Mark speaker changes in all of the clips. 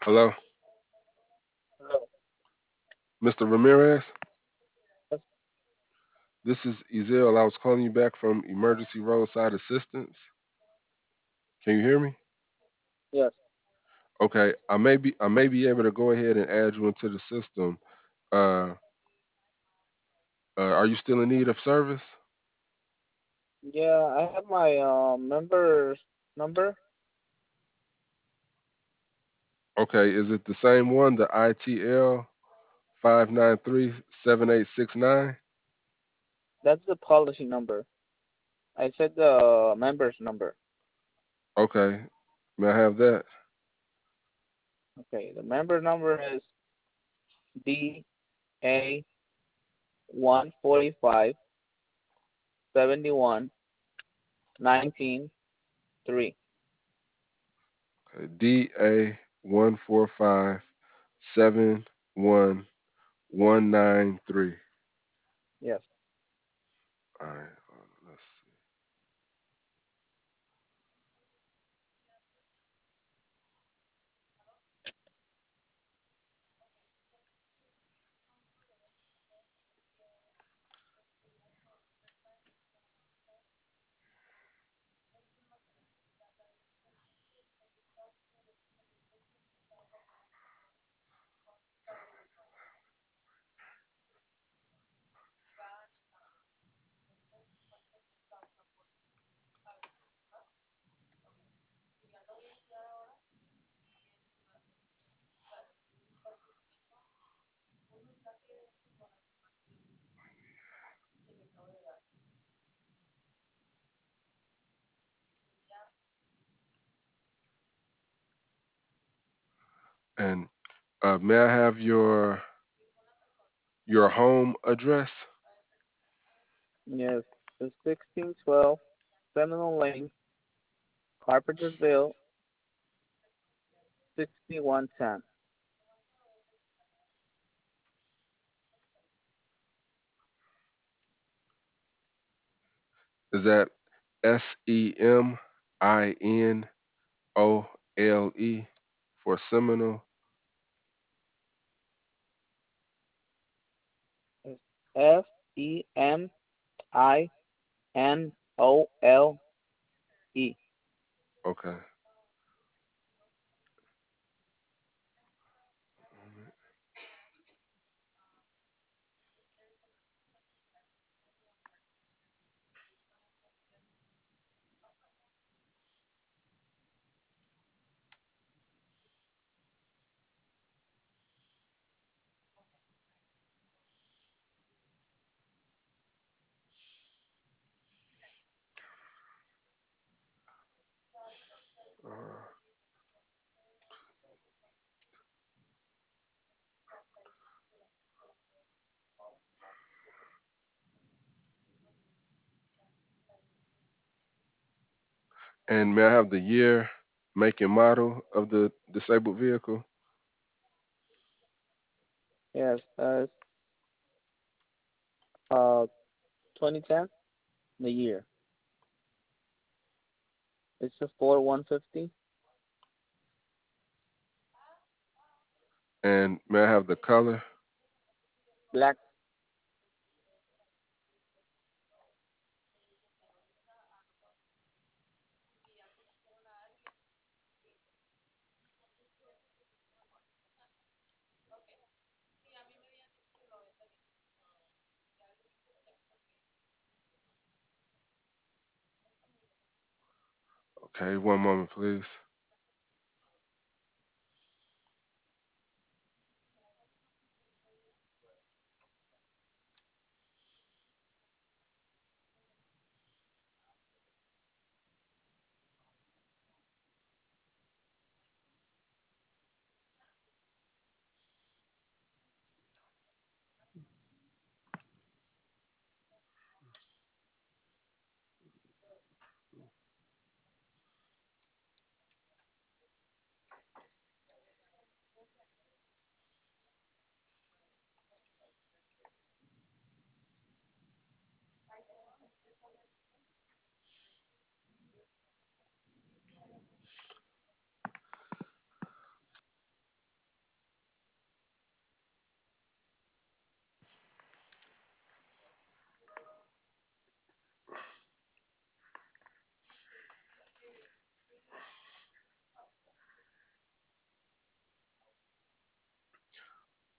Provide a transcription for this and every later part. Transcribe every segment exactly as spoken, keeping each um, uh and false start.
Speaker 1: Hello,
Speaker 2: Hello.
Speaker 1: mister Ramirez.
Speaker 2: Yes.
Speaker 1: This is Ezel. I was calling you back from Emergency Roadside Assistance. Can you hear me?
Speaker 2: Yes.
Speaker 1: Okay, I may be I may be able to go ahead and add you into the system. Uh, uh, are you still in need of service?
Speaker 2: Yeah, I have my uh, member's number.
Speaker 1: Okay, is it the same one, the I T L five nine three seven eight six nine?
Speaker 2: That's the policy number. I said the member's number.
Speaker 1: Okay, may I have that?
Speaker 2: Okay, the member number is D A one forty five seventy one nineteen three.
Speaker 1: Okay, D A one four five seven one one nine three.
Speaker 2: Yes.
Speaker 1: All right, uh, let's see. And uh, may I have your your home address?
Speaker 2: Yes. It's sixteen twelve Seminole Lane, Carpentersville, sixty one ten.
Speaker 1: Is that S E M I N O L E for Seminole?
Speaker 2: It's F E M I N O L E.
Speaker 1: Okay. Uh, and may I have the year, make, and model of the disabled vehicle?
Speaker 2: Yes. Uh, uh, twenty ten. The year. It's a Ford one fifty.
Speaker 1: And may I have the color?
Speaker 2: Black.
Speaker 1: Okay, one moment, please.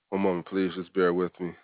Speaker 1: One moment, please. Just bear with me.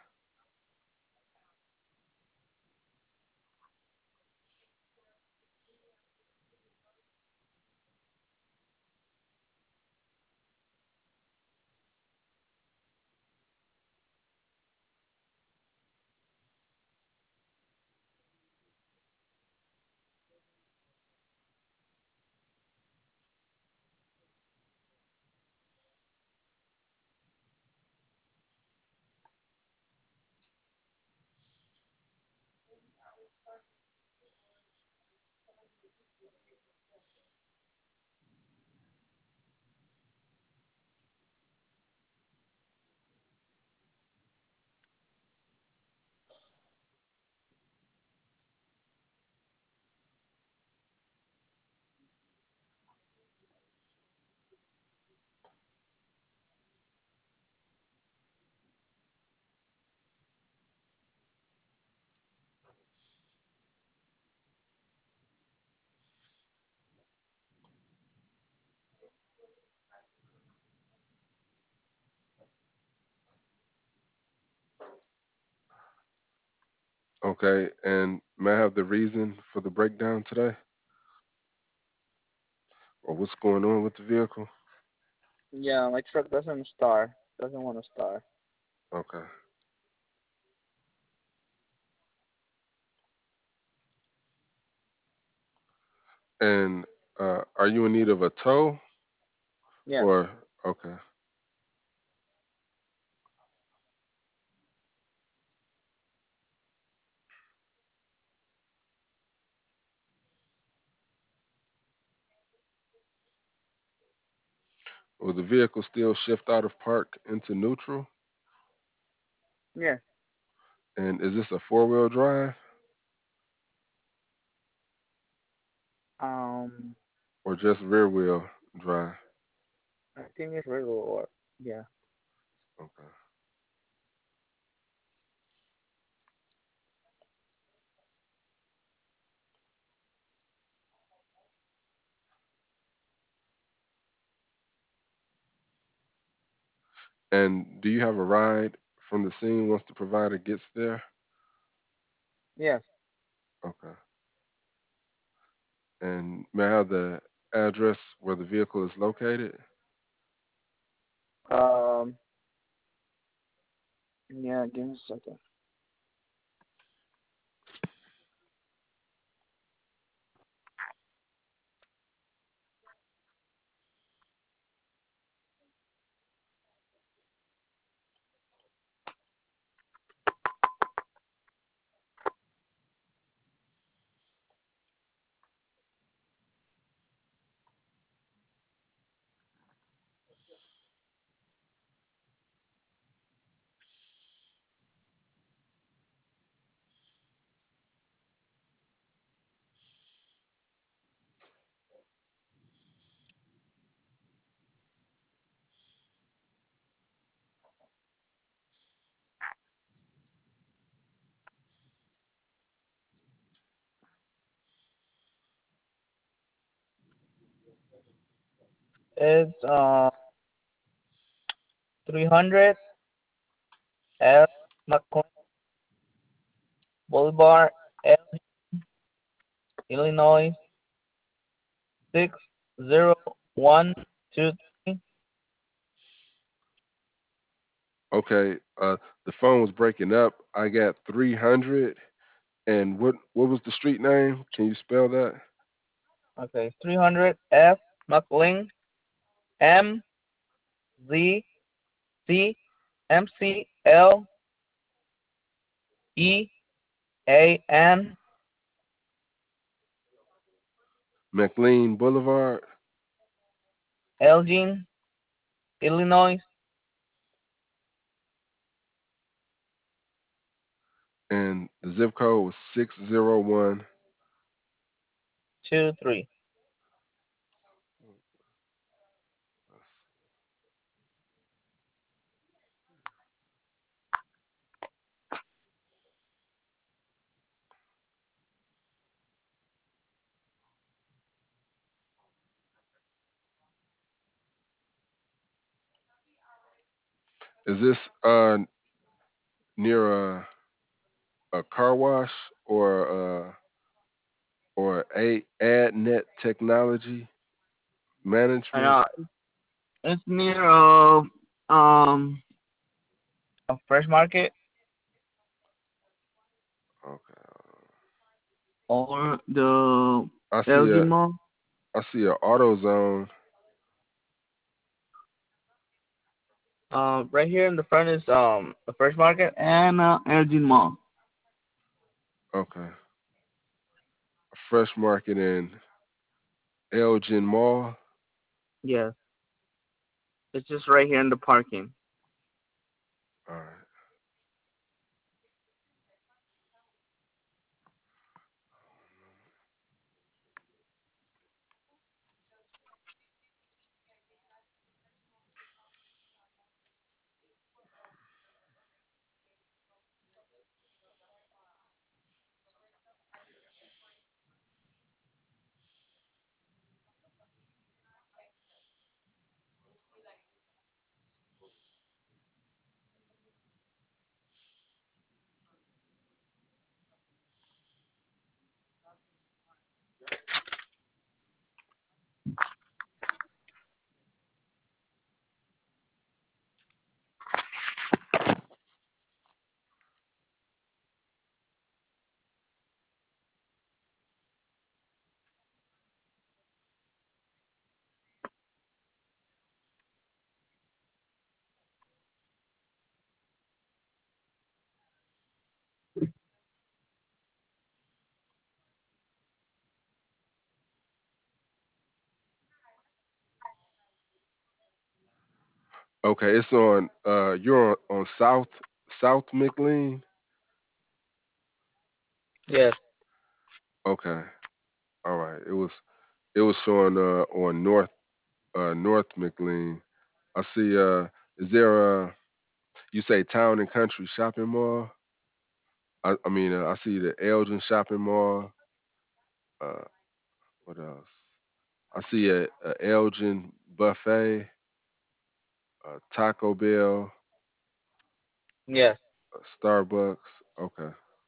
Speaker 1: Okay, and may I have the reason for the breakdown today, or what's going on with the vehicle?
Speaker 2: Yeah, my truck doesn't start. Doesn't want to start.
Speaker 1: Okay, and uh, are you in need of a tow,
Speaker 2: Yes.
Speaker 1: or okay? Will the vehicle still shift out of park into neutral?
Speaker 2: Yes.
Speaker 1: And is this a four-wheel drive
Speaker 2: Um,
Speaker 1: or just rear-wheel drive?
Speaker 2: I think it's regular or yeah.
Speaker 1: Okay. And do you have a ride from the scene once the provider gets there?
Speaker 2: Yes.
Speaker 1: Okay. And may I have the address where the vehicle is located?
Speaker 2: Um, yeah. Give me a second. It's uh three hundred L McLean Boulevard, L, Illinois six zero one two three.
Speaker 1: Okay. Uh, the phone was breaking up. I got three hundred. And what what was the street name? Can you spell that?
Speaker 2: Okay, three hundred F McLean M Z C M C L E A N
Speaker 1: McLean Boulevard.
Speaker 2: Elgin, Illinois
Speaker 1: And the zip code was six zero one.
Speaker 2: two three.
Speaker 1: Is this uh near a a car wash or uh or a AdNet technology
Speaker 2: And
Speaker 1: management?
Speaker 2: uh, it's near uh, um a fresh market
Speaker 1: Okay.
Speaker 2: or the
Speaker 1: I see
Speaker 2: L G
Speaker 1: a
Speaker 2: Mall.
Speaker 1: I see a AutoZone.
Speaker 2: Uh, right here in the front is um the fresh market and uh, L G Mall.
Speaker 1: Okay. A Fresh Market in Elgin Mall.
Speaker 2: Yes, it's just right here in the parking.
Speaker 1: All right. Okay, it's on uh you're on, on South South McLean.
Speaker 2: Yes,
Speaker 1: Okay. All right. It was it was showing uh on North uh North McLean. I see uh is there a you say Town and Country Shopping Mall? I, I mean uh, I see the Elgin Shopping Mall. Uh what else? I see a, a Elgin Buffet, a Taco Bell,
Speaker 2: yes.
Speaker 1: a Starbucks. Okay.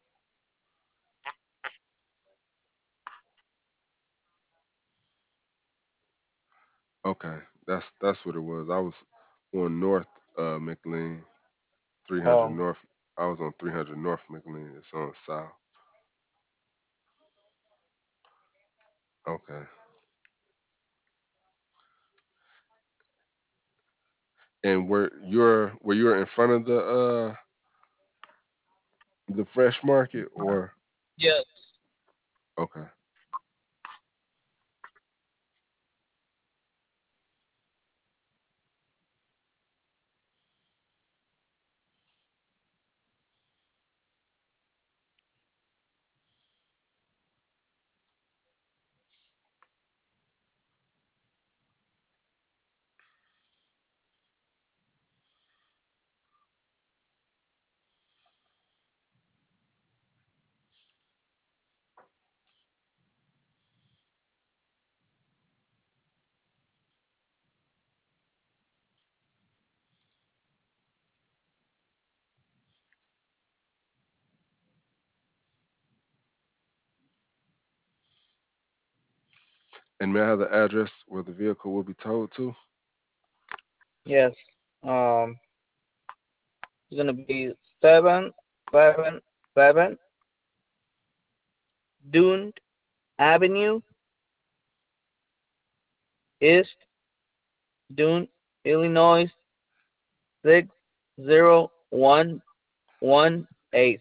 Speaker 1: Okay. That's that's what it was. I was on North uh McLean, three hundred
Speaker 2: Oh,
Speaker 1: North. I was on three hundred North McLean. It's on South. Okay. And where you're where you're in front of the uh the fresh market or
Speaker 2: yes.
Speaker 1: okay. And may I have the address where the vehicle will be towed to?
Speaker 2: Yes. Um, it's gonna be seven seven seven Dune Avenue, East Dune, Illinois six zero one one eight.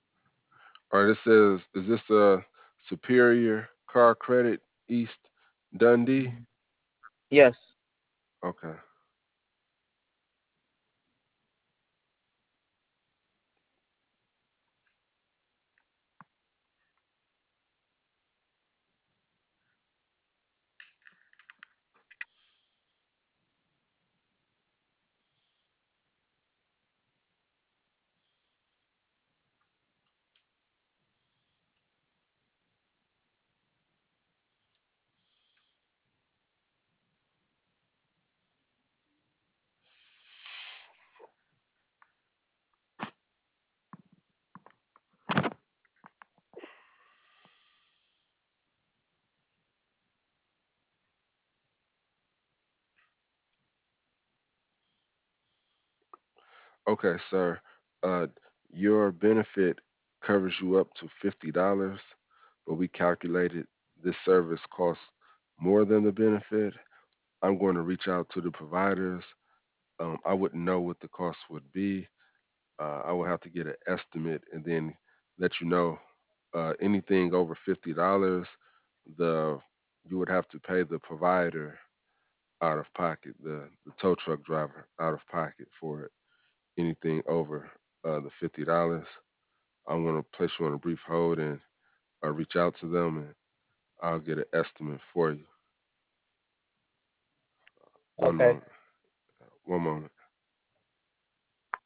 Speaker 1: All right, it says is this a Superior Car Credit East Dundee?
Speaker 2: Yes.
Speaker 1: Okay. Okay, sir. Uh, your benefit covers you up to fifty dollars, but we calculated this service costs more than the benefit. I'm going to reach out to the providers. Um, I wouldn't know what the cost would be. Uh, I will have to get an estimate and then let you know. Uh, anything over fifty dollars, the you would have to pay the provider out of pocket, the the tow truck driver out of pocket for it. Anything over uh, the fifty dollars, I'm gonna place you on a brief hold and uh, reach out to them and I'll get an estimate for you. One
Speaker 2: Okay.
Speaker 1: moment. One moment.